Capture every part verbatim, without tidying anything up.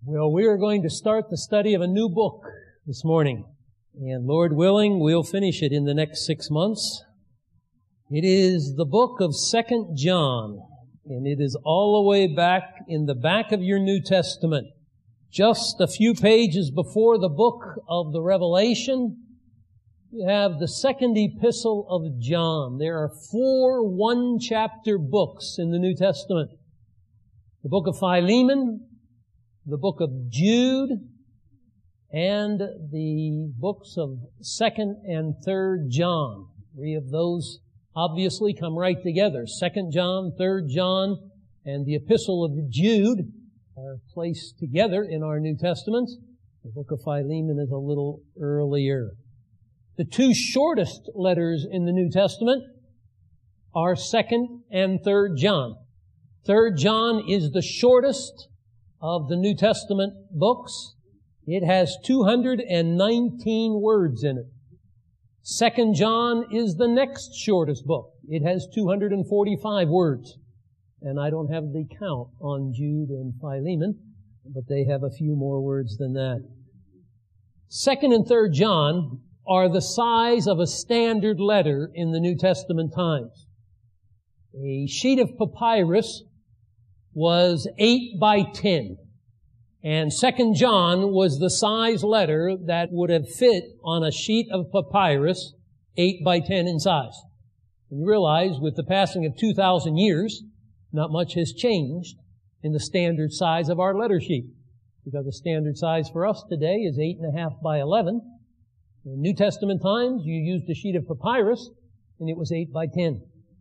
Well, we are going to start the study of a new book this morning. And Lord willing, we'll finish it in the next six months. It is the book of Second John, and it is all the way back in the back of your New Testament. Just a few pages before the book of the Revelation, you have the second epistle of John. There are four one-chapter books in the New Testament. The book of Philemon, the book of Jude, and the books of Second and Third John. Three of those obviously come right together. Second John, Third John, and the Epistle of Jude are placed together in our New Testament. The book of Philemon is a little earlier. The two shortest letters in the New Testament are Second and Third John. Third John is the shortest of the New Testament books. It has two hundred nineteen words in it. Second John is the next shortest book. It has two hundred forty-five words. And I don't have the count on Jude and Philemon, but they have a few more words than that. Second and Third John are the size of a standard letter in the New Testament times. A sheet of papyrus was eight by ten. And Second John was the size letter that would have fit on a sheet of papyrus, eight by ten in size. And you realize with the passing of two thousand years, not much has changed in the standard size of our letter sheet. Because the standard size for us today is eight and a half by eleven. In New Testament times, you used a sheet of papyrus, and it was eight by ten.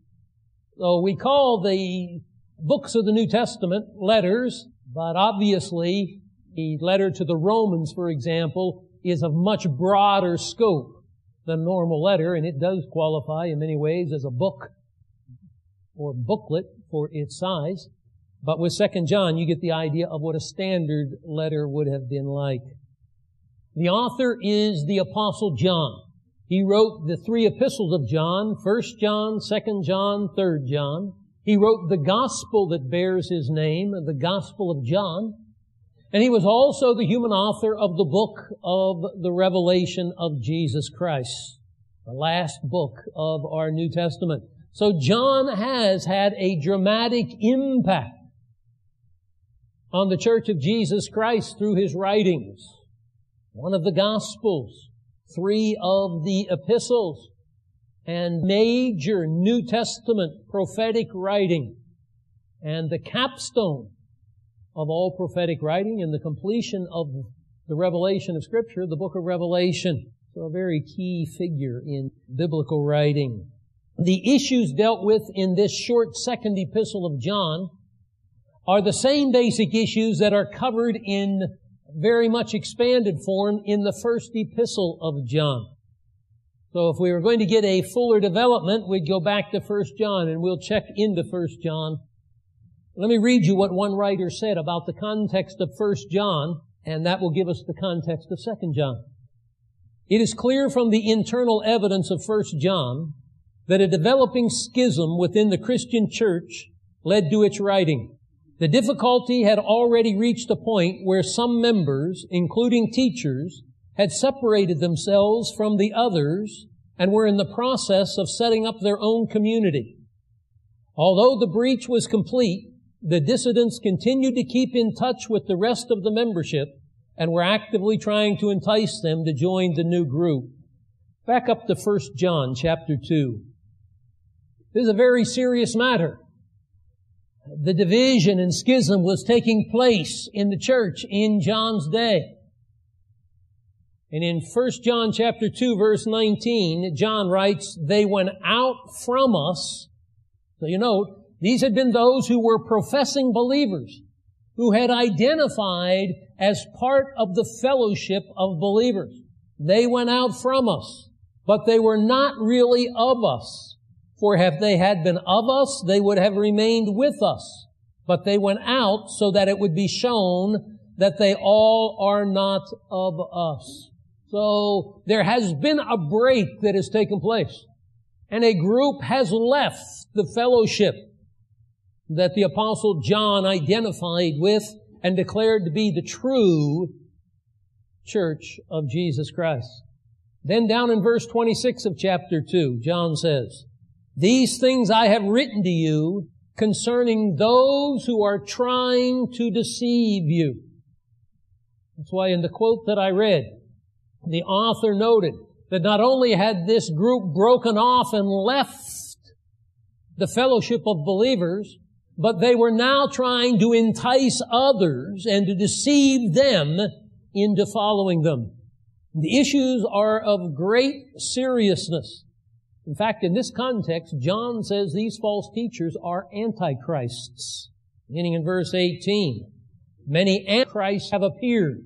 So we call the books of the New Testament letters, but obviously the letter to the Romans, for example, is of much broader scope than a normal letter, and it does qualify in many ways as a book or booklet for its size. But with Second John, you get the idea of what a standard letter would have been like. The author is the Apostle John. He wrote the three epistles of John, First John, Second John, Third John. He wrote the gospel that bears his name, the Gospel of John. And he was also the human author of the book of the Revelation of Jesus Christ, the last book of our New Testament. So John has had a dramatic impact on the Church of Jesus Christ through his writings. One of the Gospels, three of the epistles, and major New Testament prophetic writing, and the capstone of all prophetic writing and the completion of the revelation of Scripture, the book of Revelation. So a very key figure in biblical writing. The issues dealt with in this short second epistle of John are the same basic issues that are covered in very much expanded form in the first epistle of John. So if we were going to get a fuller development, we'd go back to First John and we'll check into First John. Let me read you what one writer said about the context of First John, and that will give us the context of Second John. It is clear from the internal evidence of First John that a developing schism within the Christian church led to its writing. The difficulty had already reached a point where some members, including teachers, had separated themselves from the others and were in the process of setting up their own community. Although the breach was complete, the dissidents continued to keep in touch with the rest of the membership and were actively trying to entice them to join the new group. Back up to First John chapter two. This is a very serious matter. The division and schism was taking place in the church in John's day. And in First John chapter two, verse nineteen, John writes, "They went out from us." So you note, these had been those who were professing believers, who had identified as part of the fellowship of believers. They went out from us, but they were not really of us. For if they had been of us, they would have remained with us. But they went out so that it would be shown that they all are not of us. So there has been a break that has taken place, and a group has left the fellowship that the Apostle John identified with and declared to be the true church of Jesus Christ. Then down in verse twenty-six of chapter two, John says, "These things I have written to you concerning those who are trying to deceive you." That's why in the quote that I read, the author noted that not only had this group broken off and left the fellowship of believers, but they were now trying to entice others and to deceive them into following them. The issues are of great seriousness. In fact, in this context, John says these false teachers are antichrists. Beginning in verse eighteen, many antichrists have appeared.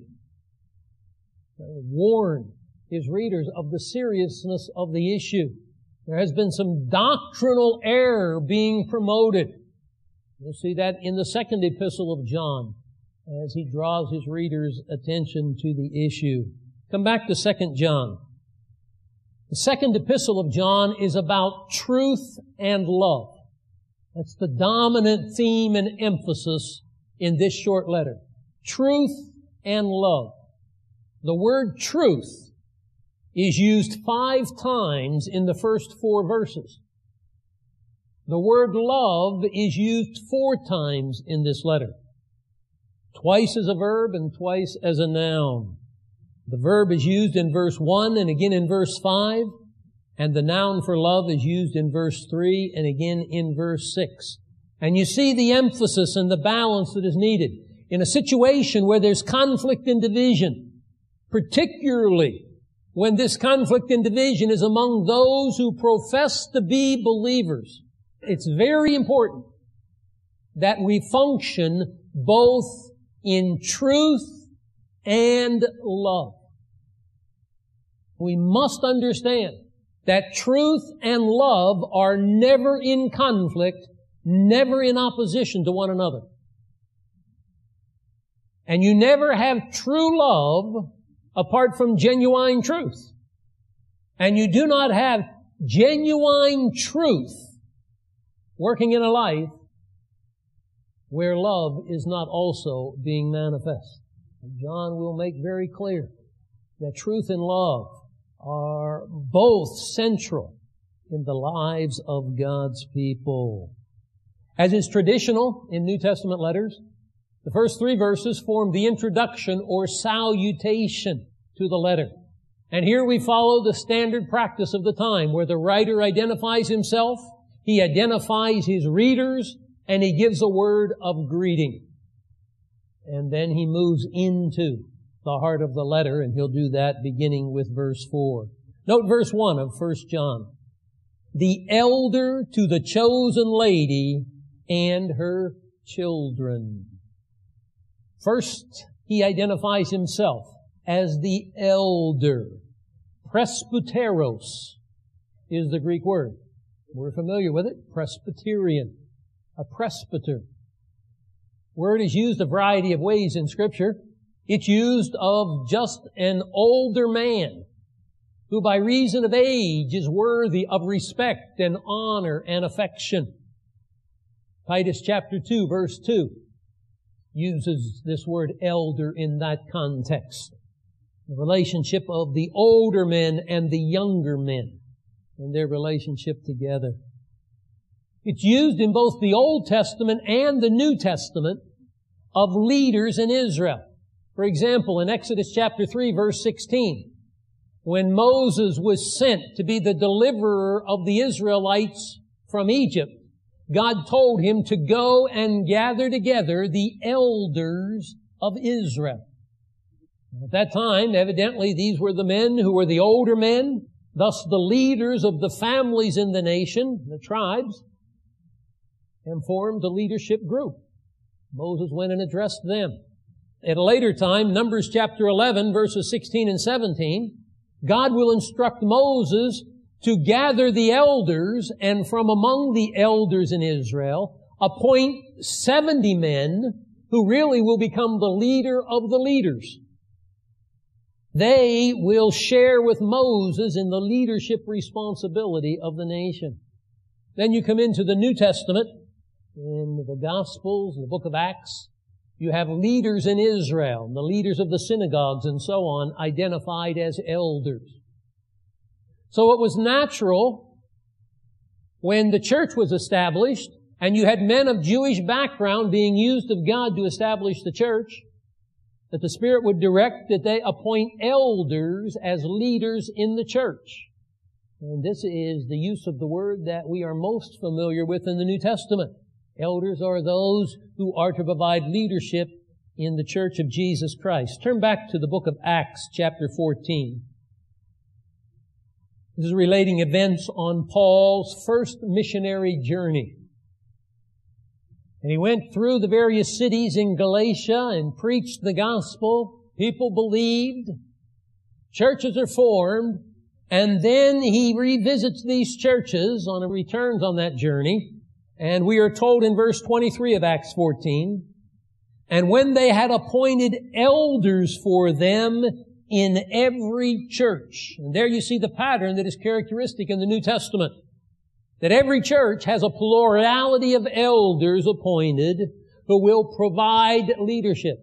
Warn his readers of the seriousness of the issue. There has been some doctrinal error being promoted. You'll see that in the second epistle of John as he draws his readers' attention to the issue. Come back to Second John. The second epistle of John is about truth and love. That's the dominant theme and emphasis in this short letter. Truth and love. The word truth is used five times in the first four verses. The word love is used four times in this letter. Twice as a verb and twice as a noun. The verb is used in verse one and again in verse five, and the noun for love is used in verse three and again in verse six. And you see the emphasis and the balance that is needed in a situation where there's conflict and division, particularly when this conflict and division is among those who profess to be believers. It's very important that we function both in truth and love. We must understand that truth and love are never in conflict, never in opposition to one another. And you never have true love apart from genuine truth. And you do not have genuine truth working in a life where love is not also being manifest. And John will make very clear that truth and love are both central in the lives of God's people. As is traditional in New Testament letters, the first three verses form the introduction or salutation to the letter. And here we follow the standard practice of the time where the writer identifies himself, he identifies his readers, and he gives a word of greeting. And then he moves into the heart of the letter, and he'll do that beginning with verse four. Note verse one of First John. The elder to the chosen lady and her children. First, he identifies himself as the elder. Presbyteros is the Greek word. We're familiar with it. Presbyterian. A presbyter. Word is used a variety of ways in Scripture. It's used of just an older man who by reason of age is worthy of respect and honor and affection. Titus chapter two, verse two uses this word elder in that context. The relationship of the older men and the younger men and their relationship together. It's used in both the Old Testament and the New Testament of leaders in Israel. For example, in Exodus chapter three, verse sixteen, when Moses was sent to be the deliverer of the Israelites from Egypt, God told him to go and gather together the elders of Israel. At that time, evidently, these were the men who were the older men, thus the leaders of the families in the nation, the tribes, and formed a leadership group. Moses went and addressed them. At a later time, Numbers chapter eleven, verses sixteen and seventeen, God will instruct Moses to gather the elders, and from among the elders in Israel, appoint seventy men who really will become the leader of the leaders. They will share with Moses in the leadership responsibility of the nation. Then you come into the New Testament, in the Gospels, the book of Acts, You have leaders in Israel, the leaders of the synagogues and so on, identified as elders. So it was natural when the church was established and you had men of Jewish background being used of God to establish the church, that the Spirit would direct that they appoint elders as leaders in the church. And this is the use of the word that we are most familiar with in the New Testament. Elders are those who are to provide leadership in the church of Jesus Christ. Turn back to the book of Acts, chapter fourteen. This is relating events on Paul's first missionary journey. And he went through the various cities in Galatia and preached the gospel. People believed. Churches are formed. And then he revisits these churches on a returns on that journey. And we are told in verse twenty-three of Acts fourteen, and when they had appointed elders for them in every church. And there you see the pattern that is characteristic in the New Testament. That every church has a plurality of elders appointed who will provide leadership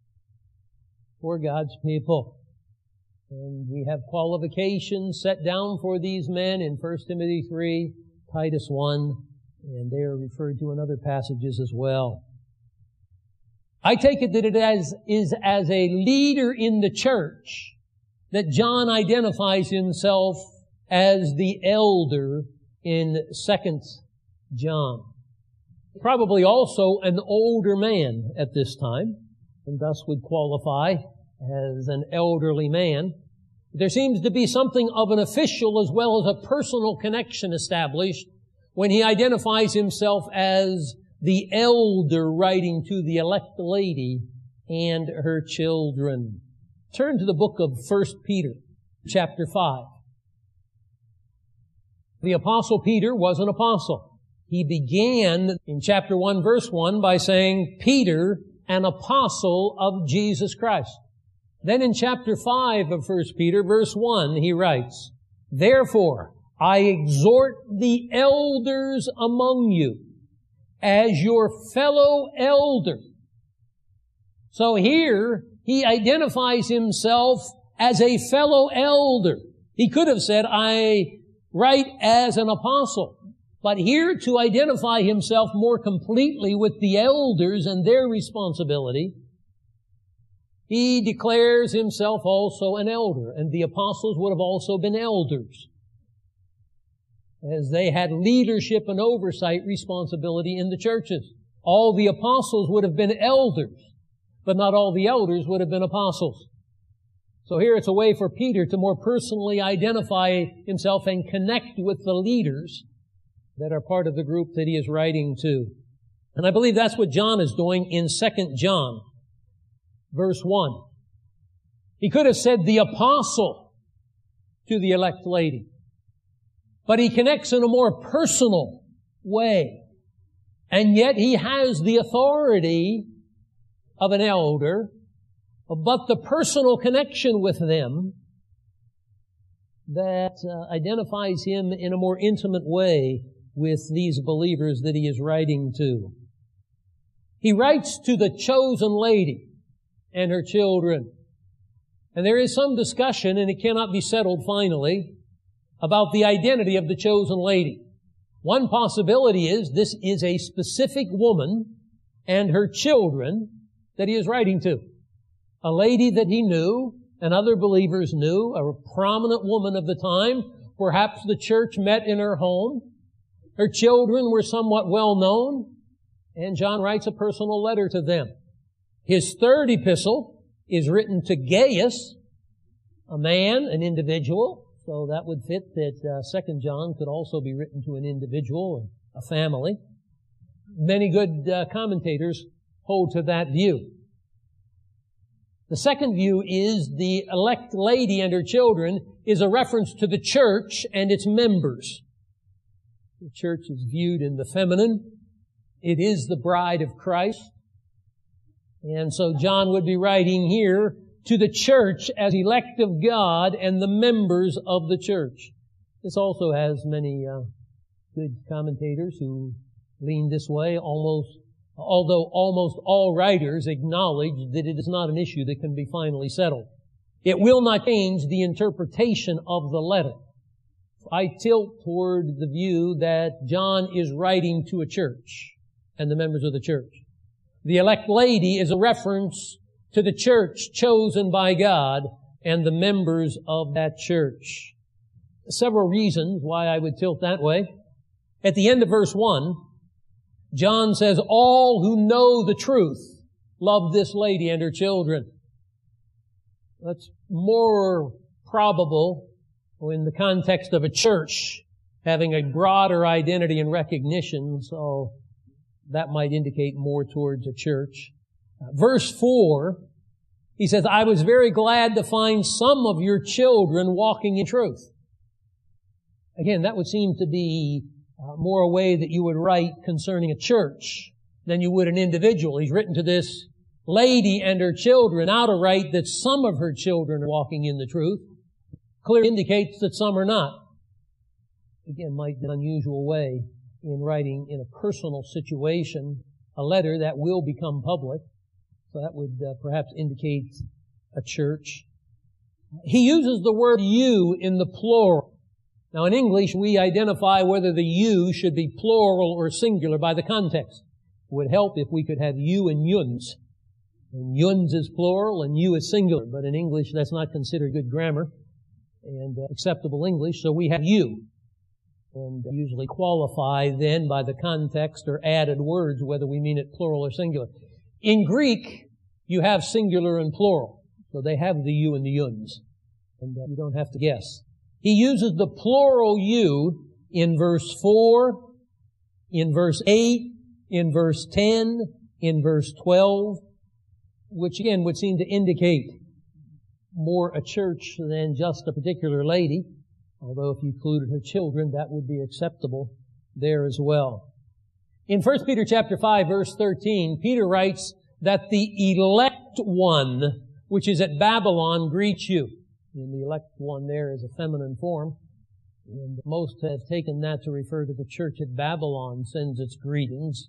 for God's people. And we have qualifications set down for these men in First Timothy three, Titus one, and they are referred to in other passages as well. I take it that it is, is as a leader in the church that John identifies himself as the elder in Second John. Probably also an older man at this time, and thus would qualify as an elderly man. There seems to be something of an official as well as a personal connection established when he identifies himself as the elder writing to the elect lady and her children. Turn to the book of First Peter, chapter five. The Apostle Peter was an apostle. He began in chapter one, verse one by saying, Peter, an apostle of Jesus Christ. Then in chapter five of First Peter, verse one, he writes, Therefore, I exhort the elders among you as your fellow elder. So here, he identifies himself as a fellow elder. He could have said, I write as an apostle. But here, to identify himself more completely with the elders and their responsibility, he declares himself also an elder. And the apostles would have also been elders, as they had leadership and oversight responsibility in the churches. All the apostles would have been elders, but not all the elders would have been apostles. So here it's a way for Peter to more personally identify himself and connect with the leaders that are part of the group that he is writing to. And I believe that's what John is doing in Second John, verse one. He could have said the apostle to the elect lady, but he connects in a more personal way. And yet he has the authority of an elder, but the personal connection with them that uh, identifies him in a more intimate way with these believers that he is writing to. He writes to the chosen lady and her children. And there is some discussion, and it cannot be settled finally, about the identity of the chosen lady. One possibility is this is a specific woman and her children that he is writing to. A lady that he knew and other believers knew, a prominent woman of the time. Perhaps the church met in her home. Her children were somewhat well known, and John writes a personal letter to them. His third epistle is written to Gaius, a man, an individual. So that would fit that uh, Second John could also be written to an individual, a family. Many good uh, commentators hold to that view. The second view is the elect lady and her children is a reference to the church and its members. The church is viewed in the feminine. It is the bride of Christ. And so John would be writing here to the church as elect of God and the members of the church. This also has many uh, good commentators who lean this way, almost although almost all writers acknowledge that it is not an issue that can be finally settled. It will not change the interpretation of the letter. I tilt toward the view that John is writing to a church and the members of the church. The elect lady is a reference to the church chosen by God and the members of that church. Several reasons why I would tilt that way. At the end of verse one, John says, all who know the truth love this lady and her children. That's more probable in the context of a church having a broader identity and recognition, so that might indicate more towards a church. Verse four, he says, I was very glad to find some of your children walking in truth. Again, that would seem to be uh, more a way that you would write concerning a church than you would an individual. He's written to this lady and her children. Now to write that some of her children are walking in the truth clearly indicates that some are not. Again, might be an unusual way in writing in a personal situation a letter that will become public. So that would uh, perhaps indicate a church. He uses the word you in the plural. Now in English, we identify whether the you should be plural or singular by the context. It would help if we could have you and yuns. And yuns is plural and you is singular. But in English, that's not considered good grammar and uh, acceptable English. So we have you. And usually qualify then by the context or added words, whether we mean it plural or singular. In Greek, you have singular and plural. So they have the you and the yuns. And uh, you don't have to guess. He uses the plural you in verse four, in verse eight, in verse ten, in verse twelve, which again would seem to indicate more a church than just a particular lady. Although if you included her children, that would be acceptable there as well. In First Peter chapter five, verse thirteen, Peter writes that the elect one, which is at Babylon, greets you. And the elect one there is a feminine form. And most have taken that to refer to the church at Babylon sends its greetings.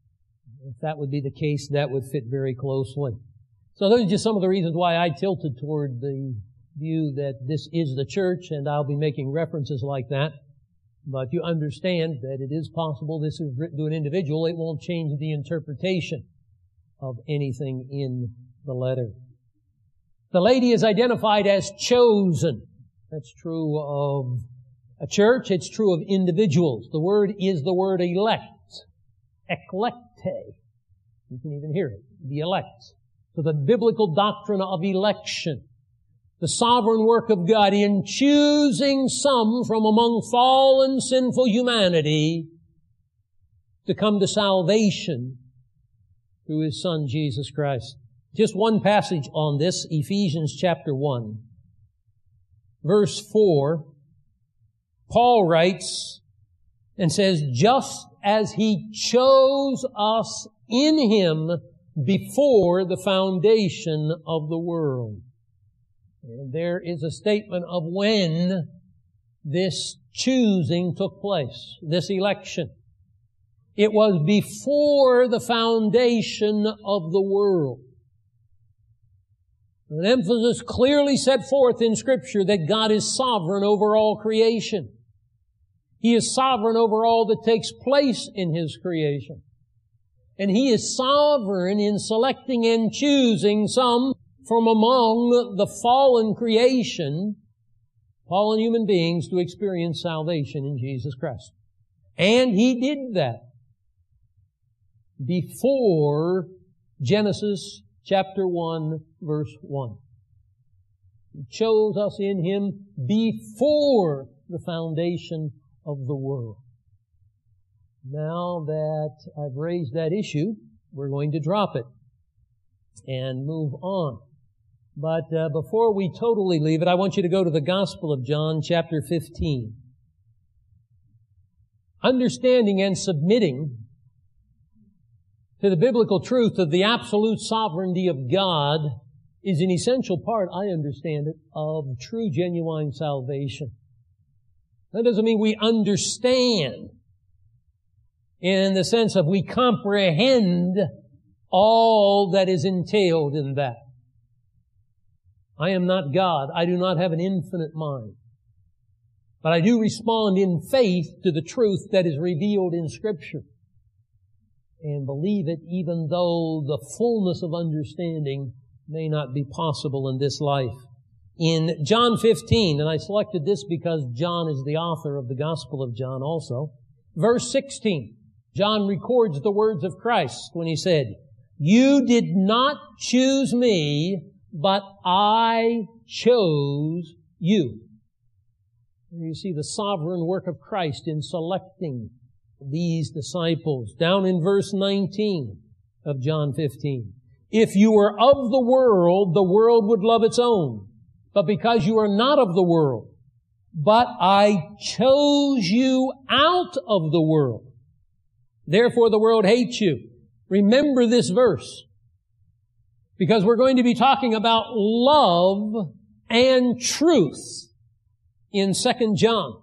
If that would be the case, that would fit very closely. So those are just some of the reasons why I tilted toward the view that this is the church, and I'll be making references like that. But you understand that it is possible this is written to an individual. It won't change the interpretation of anything in the letter. The lady is identified as chosen. That's true of a church. It's true of individuals. The word is the word elect. Eklekte. You can even hear it. The elect. So the biblical doctrine of election. The sovereign work of God in choosing some from among fallen, sinful humanity to come to salvation through His Son, Jesus Christ. Just one passage on this, Ephesians chapter one. Verse four, Paul writes and says, just as He chose us in Him before the foundation of the world. And there is a statement of when this choosing took place, this election. It was before the foundation of the world. An emphasis clearly set forth in Scripture that God is sovereign over all creation. He is sovereign over all that takes place in His creation. And He is sovereign in selecting and choosing some from among the fallen creation, fallen human beings, to experience salvation in Jesus Christ. And He did that before Genesis chapter one, verse one. He chose us in Him before the foundation of the world. Now that I've raised that issue, we're going to drop it and move on. But uh, before we totally leave it, I want you to go to the Gospel of John, chapter fifteen. Understanding and submitting to the biblical truth of the absolute sovereignty of God is an essential part, I understand it, of true, genuine salvation. That doesn't mean we understand in the sense of we comprehend all that is entailed in that. I am not God. I do not have an infinite mind. But I do respond in faith to the truth that is revealed in Scripture and believe it even though the fullness of understanding may not be possible in this life. In John fifteen, and I selected this because John is the author of the Gospel of John also, verse sixteen, John records the words of Christ when he said, "You did not choose me, but I chose you." You see the sovereign work of Christ in selecting these disciples. Down in verse nineteen of John fifteen. "If you were of the world, the world would love its own. But because you are not of the world, but I chose you out of the world, therefore the world hates you." Remember this verse, because we're going to be talking about love and truth in Second John.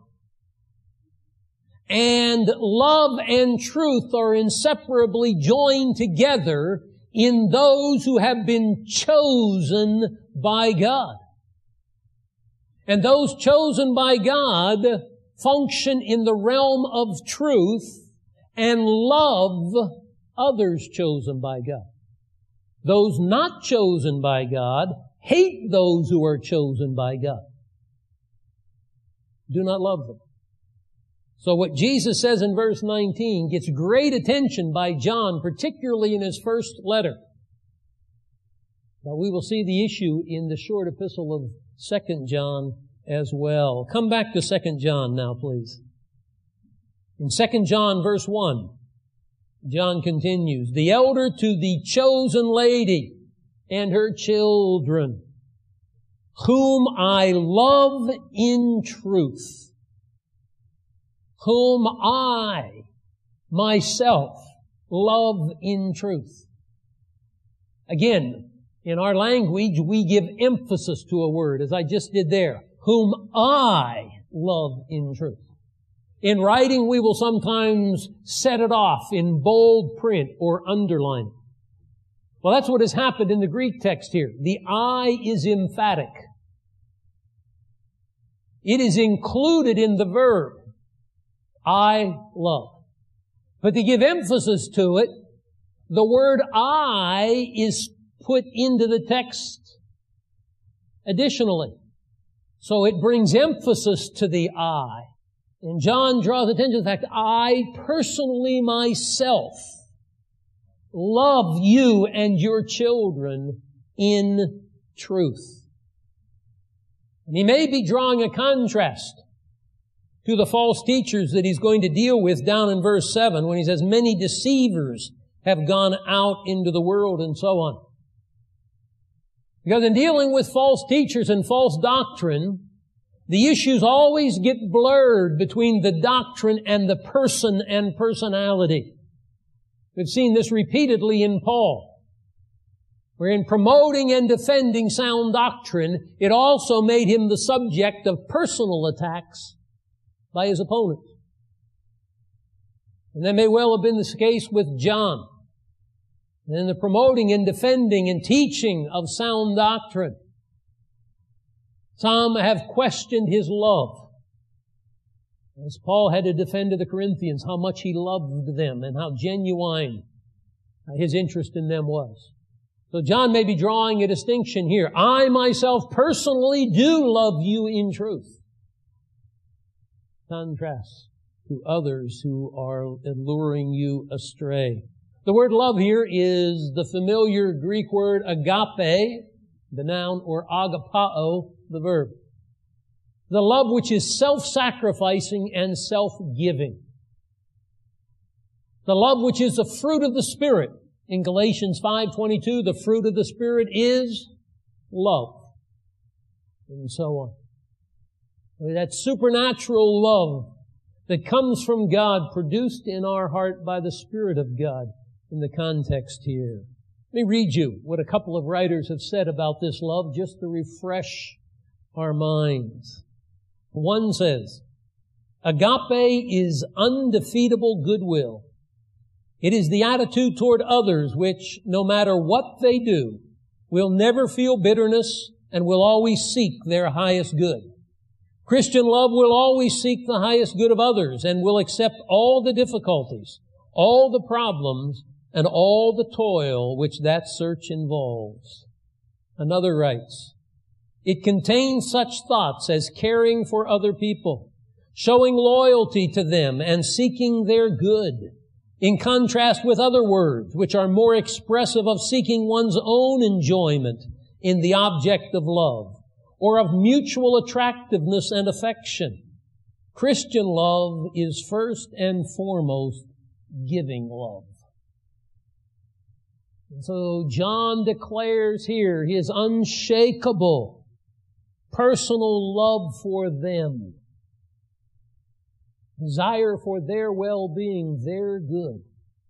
And love and truth are inseparably joined together in those who have been chosen by God. And those chosen by God function in the realm of truth and love others chosen by God. Those not chosen by God hate those who are chosen by God. Do not love them. So what Jesus says in verse nineteen gets great attention by John, particularly in his first letter. But we will see the issue in the short epistle of Second John as well. Come back to Second John now, please. In Second John verse one, John continues, "The elder to the chosen lady and her children, whom I love in truth, whom I myself love in truth." Again, in our language, we give emphasis to a word, as I just did there. Whom I love in truth. In writing, we will sometimes set it off in bold print or underline it. Well, that's what has happened in the Greek text here. The I is emphatic. It is included in the verb, I love. But to give emphasis to it, the word I is put into the text additionally. So it brings emphasis to the I. And John draws attention to the fact that I personally myself love you and your children in truth. And he may be drawing a contrast to the false teachers that he's going to deal with down in verse seven when he says, "Many deceivers have gone out into the world," and so on. Because in dealing with false teachers and false doctrine, the issues always get blurred between the doctrine and the person and personality. We've seen this repeatedly in Paul, where in promoting and defending sound doctrine, it also made him the subject of personal attacks by his opponents. And that may well have been the case with John. And in the promoting and defending and teaching of sound doctrine, some have questioned his love. As Paul had to defend to the Corinthians how much he loved them and how genuine his interest in them was. So John may be drawing a distinction here. I myself personally do love you in truth. Contrast to others who are alluring you astray. The word love here is the familiar Greek word agape, the noun, or agapao, the verb. The love which is self-sacrificing and self-giving. The love which is the fruit of the Spirit. In Galatians five twenty-two, the fruit of the Spirit is love. And so on. That supernatural love that comes from God, produced in our heart by the Spirit of God in the context here. Let me read you what a couple of writers have said about this love just to refresh our minds. One says, agape is undefeatable goodwill It is the attitude toward others which, no matter what they do, will never feel bitterness and will always seek their highest good. Christian love will always seek the highest good of others and will accept all the difficulties, all the problems, and all the toil which that search involves. Another writes, it contains such thoughts as caring for other people, showing loyalty to them, and seeking their good, in contrast with other words which are more expressive of seeking one's own enjoyment in the object of love, or of mutual attractiveness and affection. Christian love is first and foremost giving love. And so John declares here his unshakable personal love for them, desire for their well-being, their good.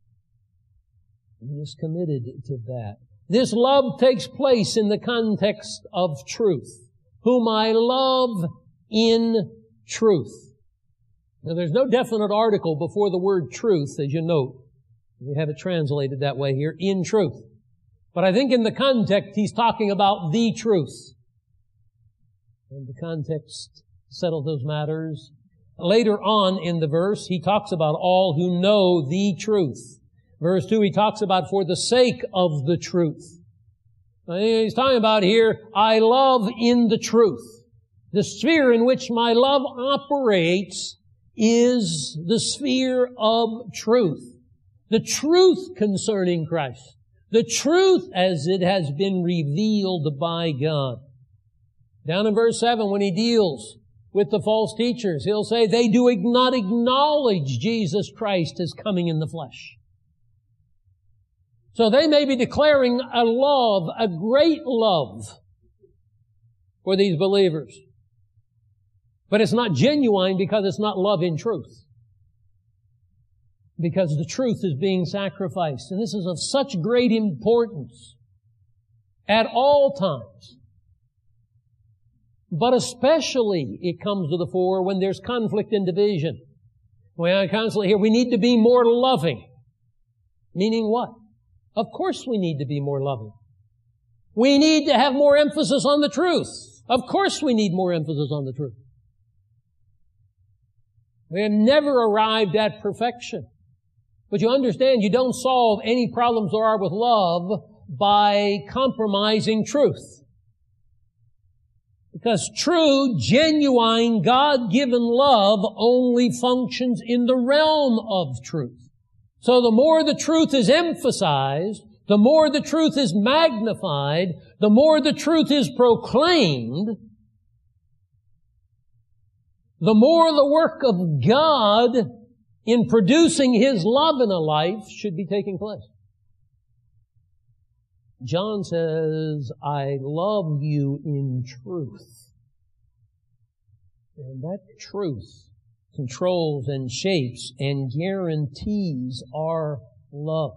He is committed to that. This love takes place in the context of truth, whom I love in truth. Now, there's no definite article before the word truth, as you note. We have it translated that way here, in truth. But I think in the context, he's talking about the truth. And the context settled those matters. Later on in the verse, he talks about all who know the truth. Verse two, he talks about for the sake of the truth. He's talking about here, I love in the truth. The sphere in which my love operates is the sphere of truth. The truth concerning Christ. The truth as it has been revealed by God. Down in verse seven, when he deals with the false teachers, he'll say, they do not acknowledge Jesus Christ as coming in the flesh. So they may be declaring a love, a great love for these believers. But it's not genuine because it's not love in truth. Because the truth is being sacrificed. And this is of such great importance at all times. But especially it comes to the fore when there's conflict and division. When I constantly hear we need to be more loving. Meaning what? Of course we need to be more loving. We need to have more emphasis on the truth. Of course we need more emphasis on the truth. We have never arrived at perfection. But you understand, you don't solve any problems there are with love by compromising truth. Because true, genuine, God-given love only functions in the realm of truth. So the more the truth is emphasized, the more the truth is magnified, the more the truth is proclaimed, the more the work of God in producing His love in a life should be taking place. John says, I love you in truth. And that truth controls and shapes and guarantees our love.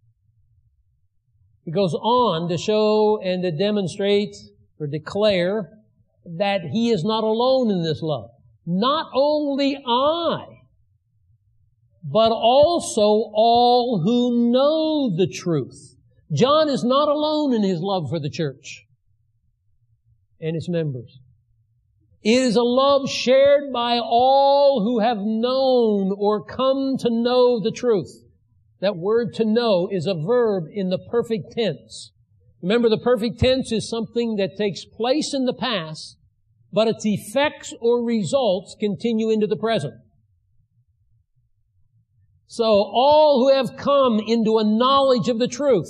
He goes on to show and to demonstrate or declare that He is not alone in this love. Not only I, but also all who know the truth. John is not alone in his love for the church and its members. It is a love shared by all who have known or come to know the truth. That word to know is a verb in the perfect tense. Remember, the perfect tense is something that takes place in the past, but its effects or results continue into the present. So all who have come into a knowledge of the truth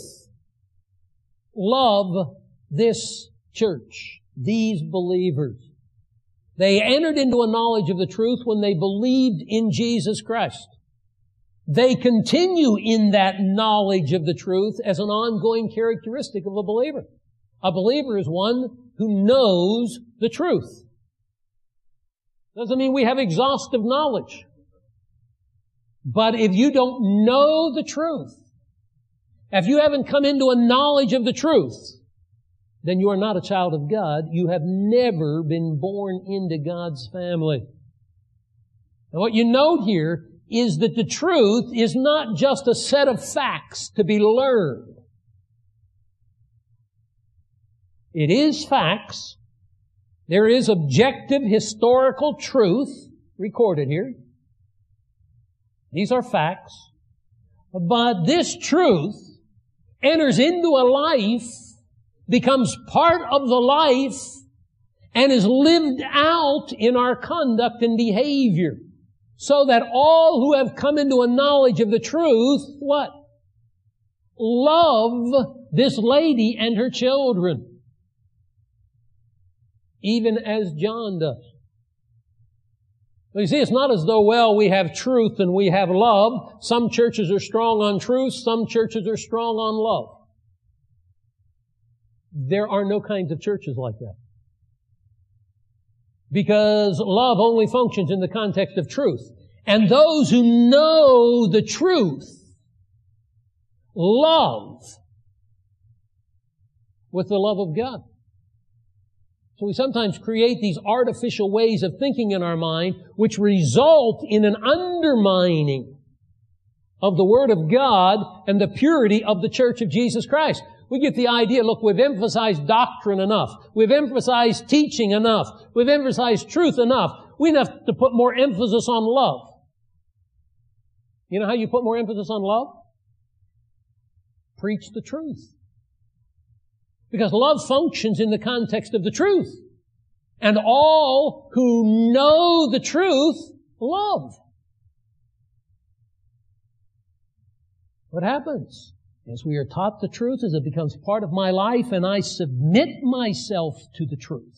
love this church, these believers. They entered into a knowledge of the truth when they believed in Jesus Christ. They continue in that knowledge of the truth as an ongoing characteristic of a believer. A believer is one who knows the truth. Doesn't mean we have exhaustive knowledge. But if you don't know the truth, if you haven't come into a knowledge of the truth, then you are not a child of God. You have never been born into God's family. And what you note here is that the truth is not just a set of facts to be learned. It is facts. There is objective historical truth recorded here. These are facts. But this truth enters into a life, becomes part of the life, and is lived out in our conduct and behavior, so that all who have come into a knowledge of the truth, what? Love this lady and her children, even as John does. You see, it's not as though, well, we have truth and we have love. Some churches are strong on truth, some churches are strong on love. There are no kinds of churches like that. Because love only functions in the context of truth. And those who know the truth love with the love of God. So we sometimes create these artificial ways of thinking in our mind which result in an undermining of the Word of God and the purity of the Church of Jesus Christ. We get the idea, look, we've emphasized doctrine enough. We've emphasized teaching enough. We've emphasized truth enough. We have to put more emphasis on love. You know how you put more emphasis on love? Preach the truth. Because love functions in the context of the truth. And all who know the truth love. What happens? As we are taught the truth, as it becomes part of my life, and I submit myself to the truth,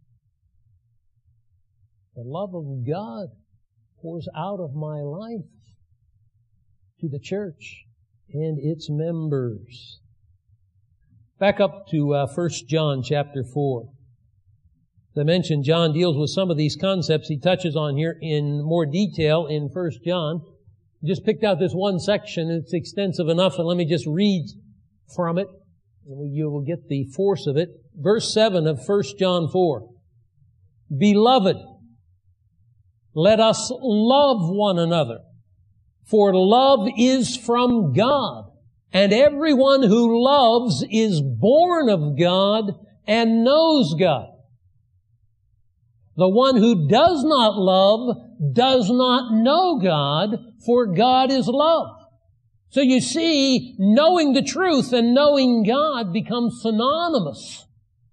the love of God pours out of my life to the church and its members. Back up to uh, First John chapter four. As I mentioned, John deals with some of these concepts he touches on here in more detail in First John. Just picked out this one section. It's extensive enough, and let me just read from it, and you will get the force of it. Verse seven of First John four. Beloved, let us love one another, for love is from God, and everyone who loves is born of God and knows God. The one who does not love does not know God, for God is love. So you see, knowing the truth and knowing God become synonymous.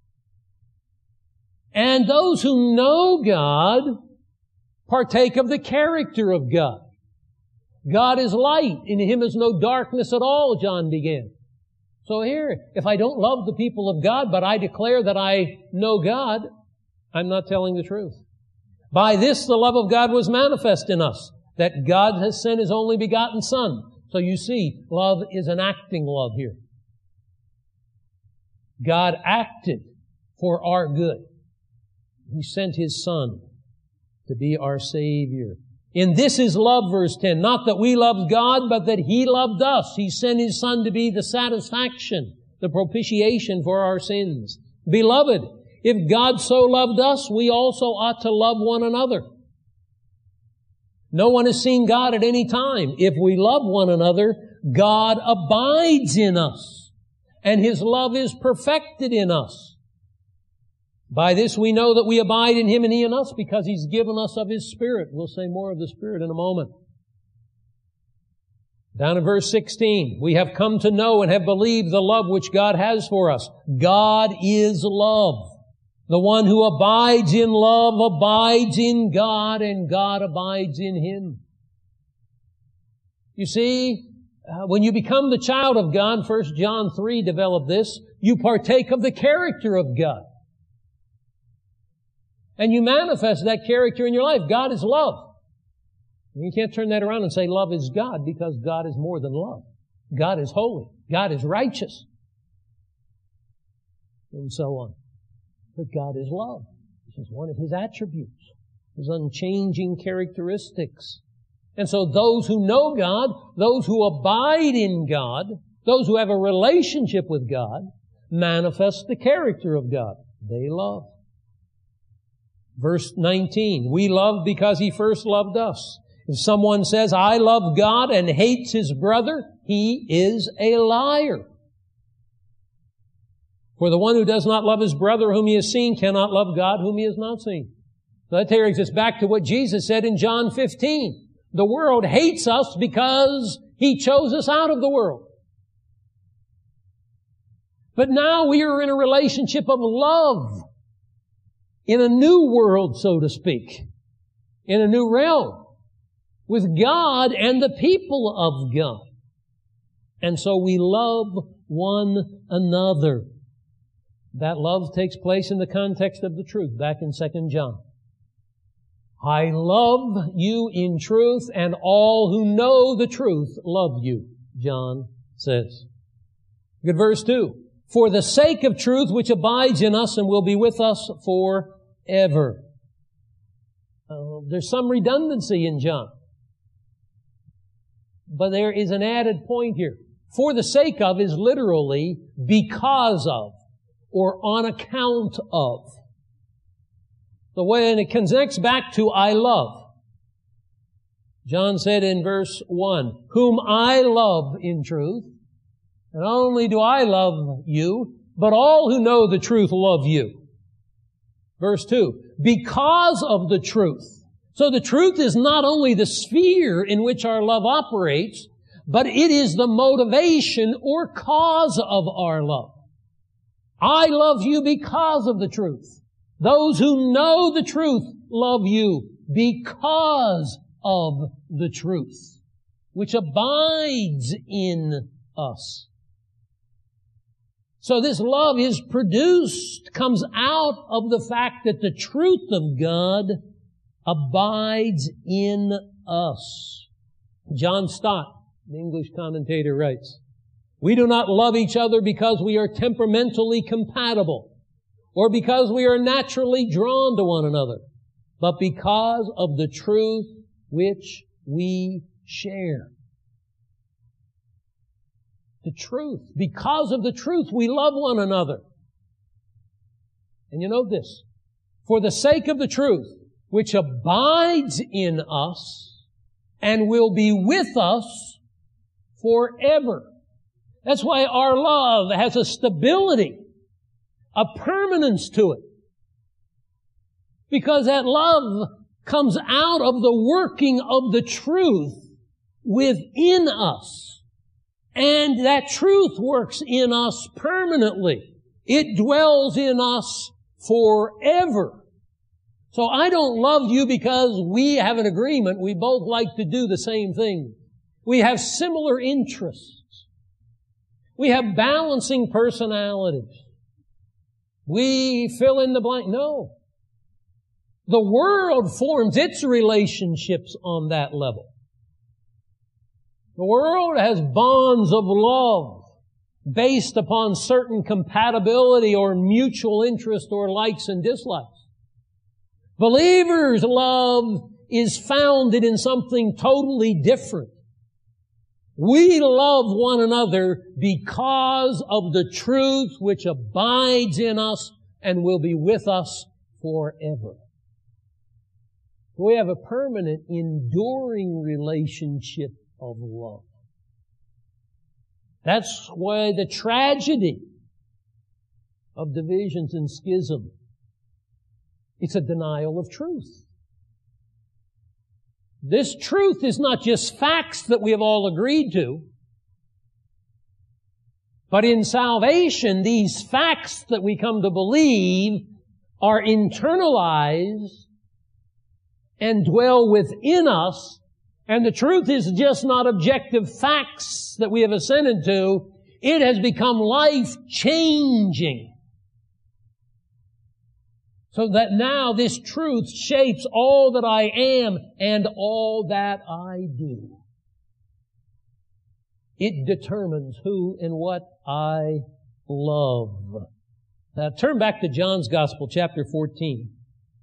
And those who know God partake of the character of God. God is light, in Him is no darkness at all, John began. So here, if I don't love the people of God, but I declare that I know God, I'm not telling the truth. By this the love of God was manifest in us, that God has sent His only begotten Son. So you see, love is an acting love here. God acted for our good. He sent His Son to be our Savior. In this is love, verse ten, not that we loved God, but that He loved us. He sent His Son to be the satisfaction, the propitiation for our sins. Beloved, if God so loved us, we also ought to love one another. No one has seen God at any time. If we love one another, God abides in us, and His love is perfected in us. By this we know that we abide in Him and He in us, because He's given us of His Spirit. We'll say more of the Spirit in a moment. Down in verse sixteen, we have come to know and have believed the love which God has for us. God is love. The one who abides in love abides in God, and God abides in him. You see, uh, when you become the child of God, First John three developed this, you partake of the character of God. And you manifest that character in your life. God is love. And you can't turn that around and say love is God, because God is more than love. God is holy. God is righteous. And so on. But God is love. This is one of His attributes, His unchanging characteristics. And so those who know God, those who abide in God, those who have a relationship with God, manifest the character of God. They love. Verse nineteen, we love because He first loved us. If someone says, I love God and hates his brother, he is a liar. For the one who does not love his brother whom he has seen cannot love God whom he has not seen. So that takes us back to what Jesus said in John fifteen. The world hates us because he chose us out of the world. But now we are in a relationship of love in a new world, so to speak, in a new realm with God and the people of God. And so we love one another. That love takes place in the context of the truth, back in Second John. I love you in truth, and all who know the truth love you, John says. Good verse two. For the sake of truth which abides in us and will be with us forever. Uh, there's some redundancy in John. But there is an added point here. For the sake of is literally because of or on account of. The way, and it connects back to I love. John said in verse one, whom I love in truth. And not only do I love you, but all who know the truth love you. Verse two, because of the truth. So the truth is not only the sphere in which our love operates, but it is the motivation or cause of our love. I love you because of the truth. Those who know the truth love you because of the truth, which abides in us. So this love is produced, comes out of the fact that the truth of God abides in us. John Stott, the English commentator, writes, we do not love each other because we are temperamentally compatible or because we are naturally drawn to one another, but because of the truth which we share. The truth. Because of the truth, we love one another. And you know this, for the sake of the truth, which abides in us and will be with us forever. That's why our love has a stability, a permanence to it. Because that love comes out of the working of the truth within us. And that truth works in us permanently. It dwells in us forever. So I don't love you because we have an agreement. We both like to do the same thing. We have similar interests. We have balancing personalities. We fill in the blank. No. The world forms its relationships on that level. The world has bonds of love based upon certain compatibility or mutual interest or likes and dislikes. Believers' love is founded in something totally different. We love one another because of the truth which abides in us and will be with us forever. We have a permanent, enduring relationship of love. That's why the tragedy of divisions and schism, it's a denial of truth. This truth is not just facts that we have all agreed to, but in salvation, these facts that we come to believe are internalized and dwell within us. And the truth is just not objective facts that we have assented to. It has become life-changing. So that now this truth shapes all that I am and all that I do. It determines who and what I love. Now turn back to John's Gospel, chapter fourteen.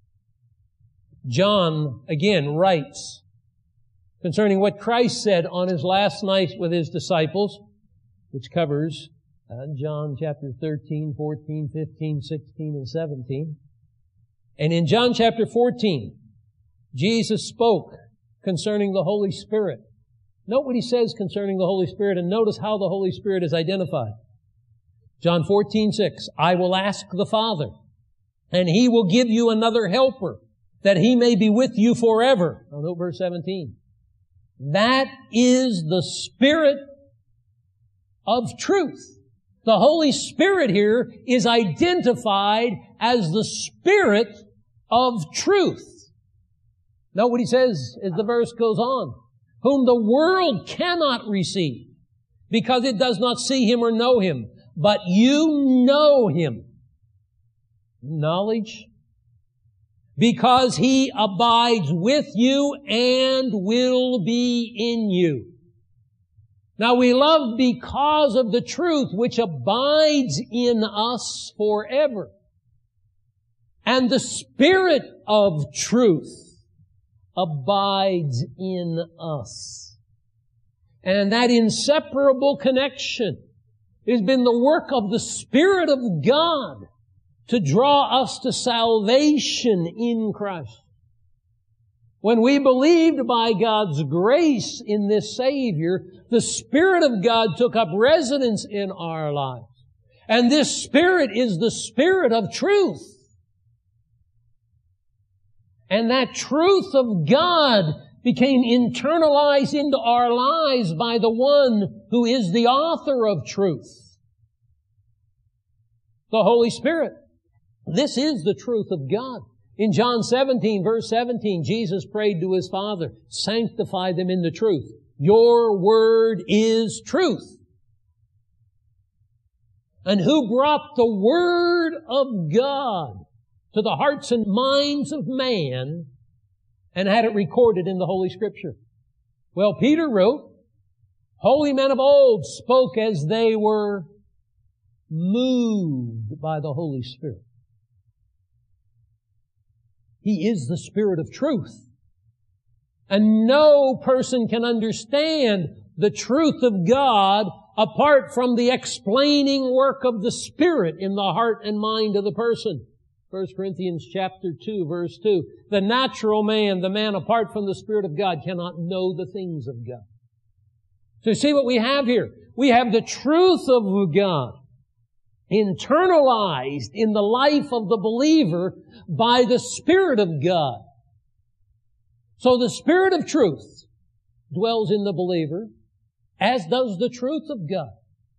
John, again, writes concerning what Christ said on His last night with His disciples, which covers uh, John chapter thirteen, fourteen, fifteen, sixteen, and seventeen. And in John chapter fourteen, Jesus spoke concerning the Holy Spirit. Note what he says concerning the Holy Spirit, and notice how the Holy Spirit is identified. John fourteen six, I will ask the Father, and He will give you another helper, that He may be with you forever. Now note verse seventeen. That is the Spirit of truth. The Holy Spirit here is identified as the Spirit of truth. Note what he says as the verse goes on. Whom the world cannot receive, because it does not see Him or know Him. But you know Him. Knowledge. Because He abides with you and will be in you. Now we love because of the truth which abides in us forever. And the Spirit of truth abides in us. And that inseparable connection has been the work of the Spirit of God to draw us to salvation in Christ. When we believed by God's grace in this Savior, the Spirit of God took up residence in our lives. And this Spirit is the Spirit of truth. And that truth of God became internalized into our lives by the one who is the author of truth, the Holy Spirit. This is the truth of God. In John seventeen, verse seventeen, Jesus prayed to His Father, sanctify them in the truth. Your word is truth. And who brought the Word of God to the hearts and minds of man and had it recorded in the Holy Scripture? Well, Peter wrote, holy men of old spoke as they were moved by the Holy Spirit. He is the Spirit of truth. And no person can understand the truth of God apart from the explaining work of the Spirit in the heart and mind of the person. First Corinthians chapter two, verse two. The natural man, the man apart from the Spirit of God, cannot know the things of God. So you see what we have here? We have the truth of God internalized in the life of the believer by the Spirit of God. So the Spirit of truth dwells in the believer, as does the truth of God.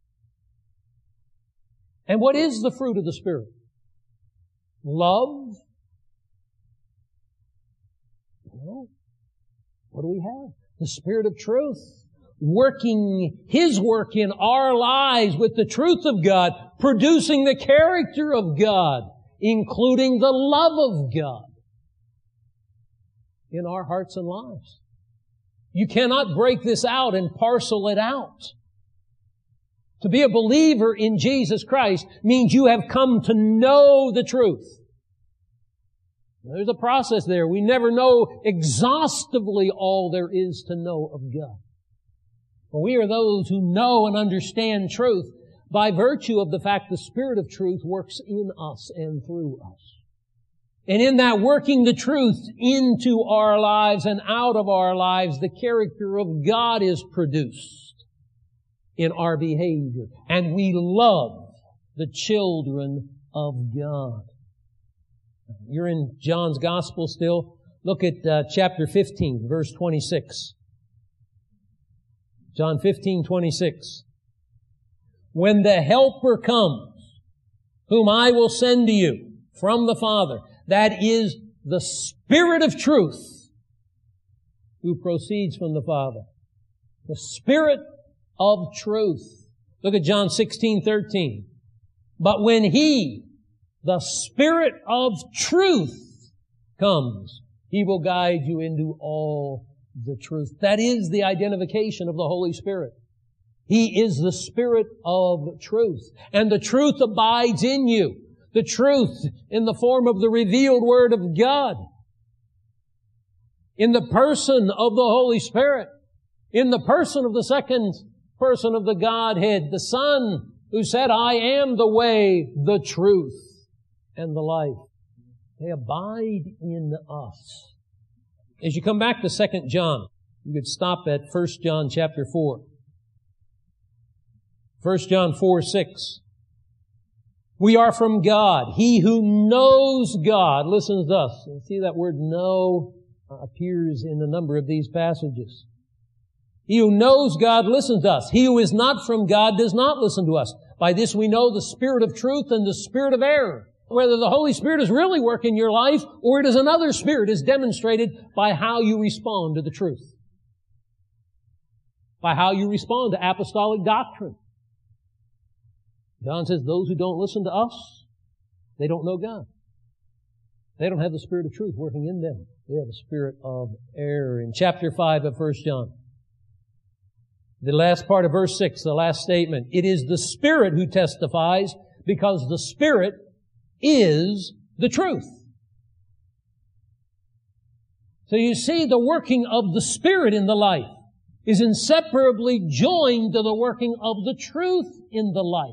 And what is the fruit of the Spirit? Love? No. What do we have? The Spirit of truth, working His work in our lives with the truth of God, producing the character of God, including the love of God in our hearts and lives. You cannot break this out and parcel it out. To be a believer in Jesus Christ means you have come to know the truth. There's a process there. We never know exhaustively all there is to know of God. But we are those who know and understand truth by virtue of the fact the Spirit of truth works in us and through us. And in that working the truth into our lives and out of our lives, the character of God is produced in our behavior. And we love the children of God. You're in John's Gospel still. Look at uh, chapter fifteen, verse twenty-six. John fifteen, twenty-six. When the Helper comes, whom I will send to you from the Father, that is the Spirit of truth, who proceeds from the Father. The Spirit of truth. Look at John sixteen, thirteen. But when He, the Spirit of truth, comes, He will guide you into all the truth. That is the identification of the Holy Spirit. He is the Spirit of truth. And the truth abides in you. The truth in the form of the revealed Word of God. In the person of the Holy Spirit. In the person of the second person of the Godhead, the Son, who said, I am the way, the truth, and the life. They abide in us. As you come back to Second John, you could stop at First John chapter four. First John four, six. We are from God. He who knows God listens to us. And see that word know appears in a number of these passages. He who knows God listens to us. He who is not from God does not listen to us. By this we know the spirit of truth and the spirit of error. Whether the Holy Spirit is really working in your life or it is another spirit is demonstrated by how you respond to the truth. By how you respond to apostolic doctrine. John says those who don't listen to us, they don't know God. They don't have the spirit of truth working in them. They have a spirit of error. In chapter five of First John, the last part of verse six, the last statement, it is the Spirit who testifies because the Spirit is the truth. So you see, the working of the Spirit in the life is inseparably joined to the working of the truth in the life.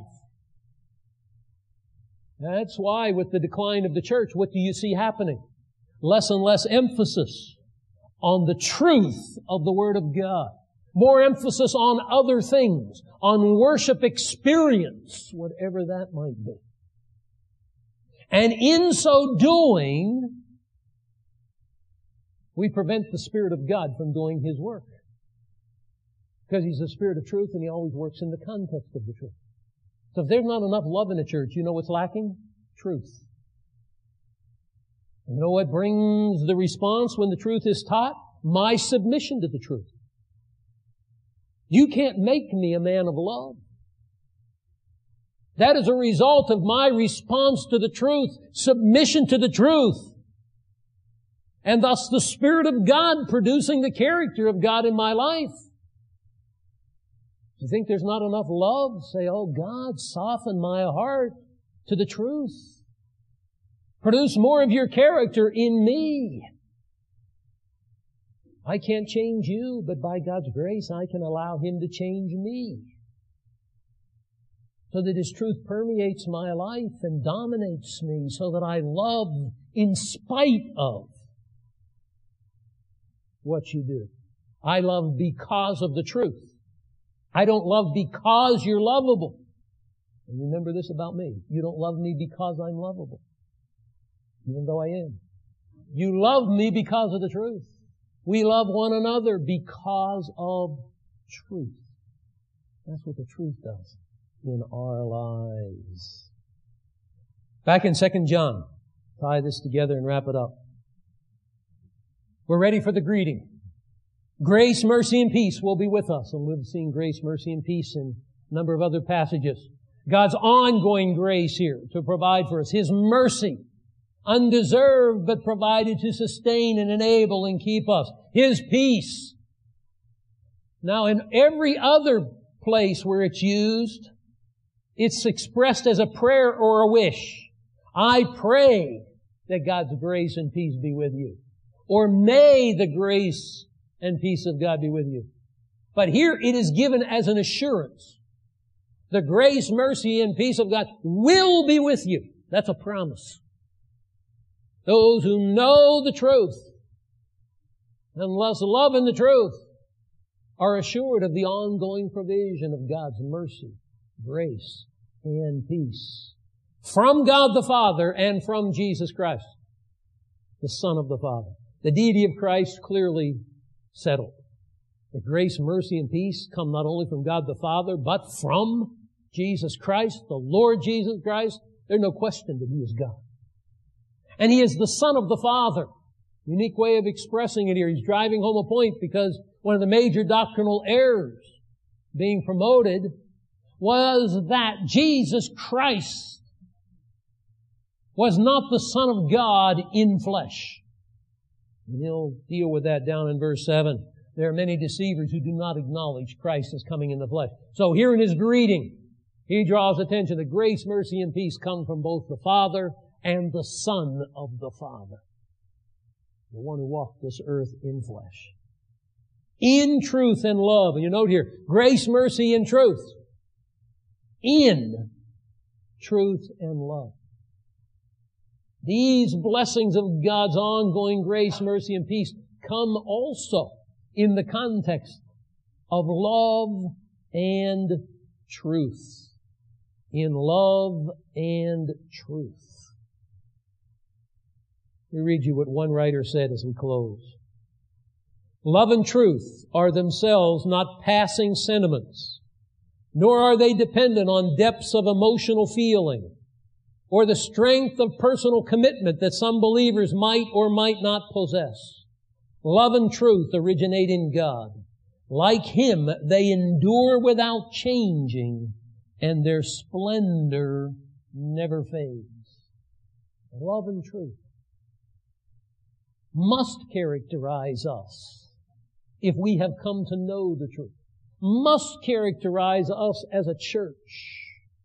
That's why with the decline of the church, what do you see happening? Less and less emphasis on the truth of the Word of God. More emphasis on other things, on worship experience, whatever that might be. And in so doing, we prevent the Spirit of God from doing His work. Because He's the Spirit of truth and He always works in the context of the truth. So if there's not enough love in a church, you know what's lacking? Truth. You know what brings the response when the truth is taught? My submission to the truth. You can't make me a man of love. That is a result of my response to the truth, submission to the truth. And thus the Spirit of God producing the character of God in my life. If you think there's not enough love, say, oh God, soften my heart to the truth. Produce more of your character in me. I can't change you, but by God's grace, I can allow Him to change me. So that His truth permeates my life and dominates me so that I love in spite of what you do. I love because of the truth. I don't love because you're lovable. And remember this about me. You don't love me because I'm lovable. Even though I am. You love me because of the truth. We love one another because of truth. That's what the truth does in our lives. Back in Second John. Tie this together and wrap it up. We're ready for the greeting. Grace, mercy, and peace will be with us. And we've seen grace, mercy, and peace in a number of other passages. God's ongoing grace here to provide for us. His mercy, undeserved but provided to sustain and enable and keep us. His peace. Now in every other place where it's used, it's expressed as a prayer or a wish. I pray that God's grace and peace be with you. Or may the grace and peace of God be with you. But here it is given as an assurance. The grace, mercy, and peace of God will be with you. That's a promise. Those who know the truth and thus love in the truth are assured of the ongoing provision of God's mercy, grace, and peace from God the Father and from Jesus Christ, the Son of the Father. The deity of Christ clearly settled. The grace, mercy, and peace come not only from God the Father, but from Jesus Christ, the Lord Jesus Christ. There's no question that He is God. And He is the Son of the Father. Unique way of expressing it here. He's driving home a point because one of the major doctrinal errors being promoted was that Jesus Christ was not the Son of God in flesh. And he'll deal with that down in verse seven. There are many deceivers who do not acknowledge Christ as coming in the flesh. So here in his greeting, he draws attention that grace, mercy, and peace come from both the Father and the Son of the Father. The one who walked this earth in flesh. In truth and love. And you note here, grace, mercy, and truth. In truth and love. These blessings of God's ongoing grace, mercy, and peace come also in the context of love and truth. In love and truth. Let me read you what one writer said as we close. Love and truth are themselves not passing sentiments, nor are they dependent on depths of emotional feeling or the strength of personal commitment that some believers might or might not possess. Love and truth originate in God. Like Him, they endure without changing, and their splendor never fades. Love and truth must characterize us if we have come to know the truth. Must characterize us as a church,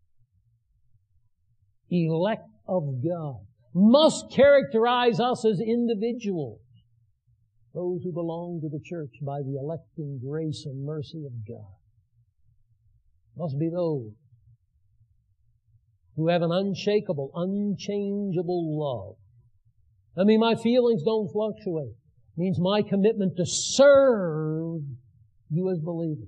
elect of God. Must characterize us as individuals, those who belong to the church by the electing grace and mercy of God. Must be those who have an unshakable, unchangeable love. I mean, my feelings don't fluctuate. It means my commitment to serve you as believers.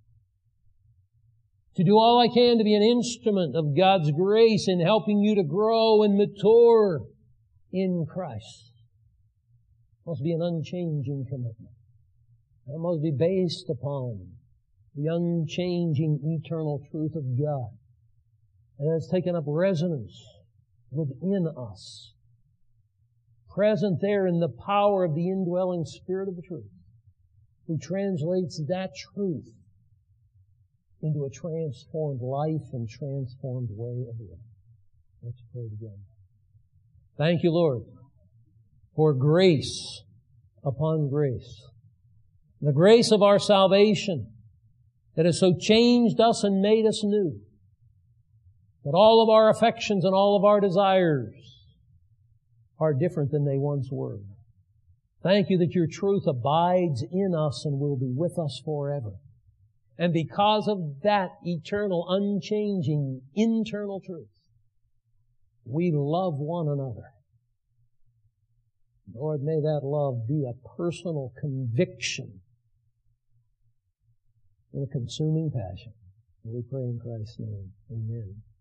To do all I can to be an instrument of God's grace in helping you to grow and mature in Christ. It must be an unchanging commitment. It must be based upon the unchanging eternal truth of God. And it's taken up resonance within us. Present there in the power of the indwelling Spirit of the truth, who translates that truth into a transformed life and transformed way of living. Let's pray together. Thank you, Lord, for grace upon grace. The grace of our salvation that has so changed us and made us new, that all of our affections and all of our desires are different than they once were. Thank you that your truth abides in us and will be with us forever. And because of that eternal, unchanging, internal truth, we love one another. Lord, may that love be a personal conviction and a consuming passion. We pray in Christ's name. Amen.